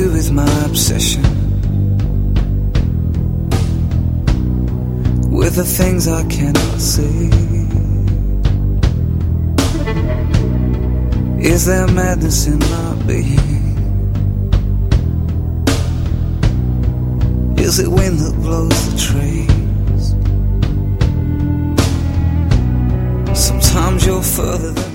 do with my obsession with the things I cannot see? Is there madness in my being? Is it wind that blows the trees? Sometimes you're further than